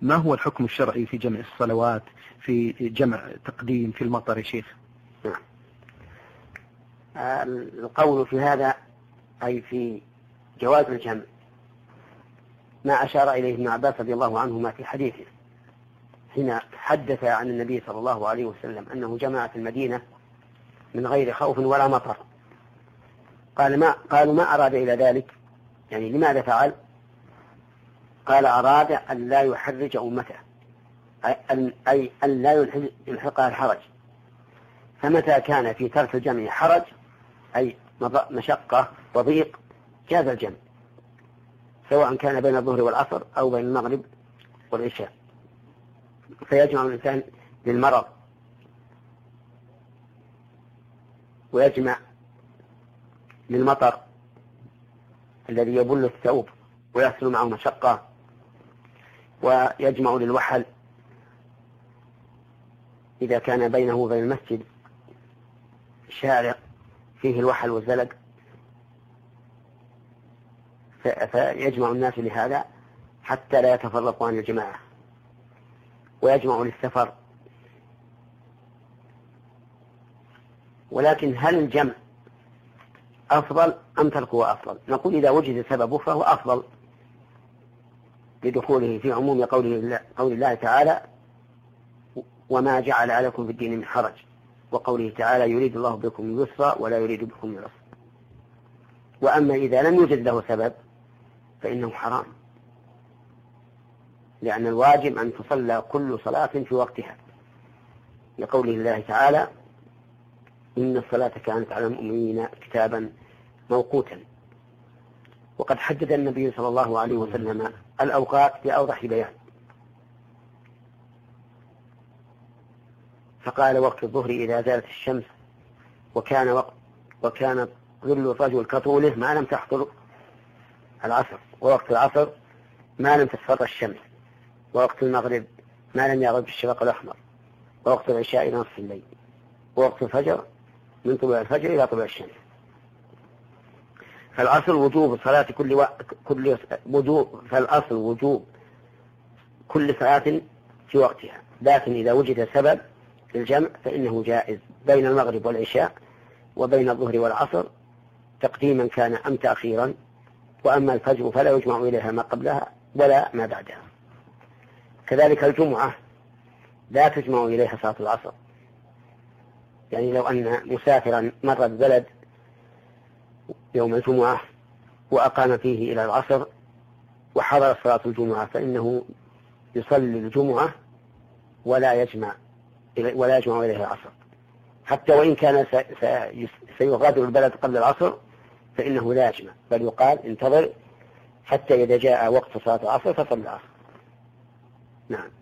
ما هو الحكم الشرعي في جمع الصلوات، في جمع تقديم في المطر يا شيخ؟ نعم. القول في هذا أي في جواز الجمع ما أشار إليه ابن عباس رضي الله عنهما في حديثه حين حدث عن النبي صلى الله عليه وسلم أنه جمع في المدينة من غير خوف ولا مطر. قالوا ما أراد إلى ذلك، يعني لماذا فعل؟ قال أراد أن لا يحرج أمته، أي أن لا يلحقها الحرج. فمتى كان في ترك الجمع حرج أي مشقة وضيق جاز الجمع، سواء كان بين الظهر والعصر أو بين المغرب والعشاء. فيجمع الإنسان للمرض ويجمع للمطر الذي يبل الثوب ويحصل معه مشقة، ويجمع للوحل إذا كان بينه وبين المسجد شارع فيه الوحل والزلق، فيجمع الناس لهذا حتى لا يتفرقوا عن الجماعة. ويجمع للسفر. ولكن هل الجمع أفضل أم تركه أفضل؟ نقول إذا وجد سببه فهو أفضل لدخوله في عموم قول الله تعالى وما جعل عليكم في الدين من حرج، وقوله تعالى يريد الله بكم اليسر ولا يريد بكم العسر. وأما إذا لم يوجد له سبب فإنه حرام، لأن الواجب أن تصلى كل صلاة في وقتها، لقوله الله تعالى إن الصلاة كانت على المؤمنين كتابا موقوتا. وقد حدد النبي صلى الله عليه وسلم الأوقات بأوضح بيان، فقال وقت الظهر إذا زالت الشمس، وكان ظل الرجل كطوله ما لم تحضر العصر، ووقت العصر ما لم تصفر الشمس، ووقت المغرب ما لم يغرب الشفق الأحمر، ووقت العشاء إلى نصف الليل، ووقت الفجر من طلوع الفجر إلى طلوع الشمس. فالأصل وجوب صلاة فالأصل وجوب كل صلاة في وقتها، لكن إذا وجد سبب للجمع فإنه جائز بين المغرب والعشاء وبين الظهر والعصر تقديما كان أم تأخيرا. وأما الفجر فلا يجمع إليها ما قبلها ولا ما بعدها. كذلك الجمعة لا تجمع إليها صلاة العصر، يعني لو أن مسافرا مر البلد يوم الجمعة وأقام فيه إلى العصر وحضر صلاة الجمعة فإنه يصلي الجمعة ولا يجمع إليها العصر، حتى وإن كان سيغادر البلد قبل العصر فإنه لا يجمع، بل يقال انتظر حتى إذا جاء وقت صلاة العصر فصلي العصر. نعم.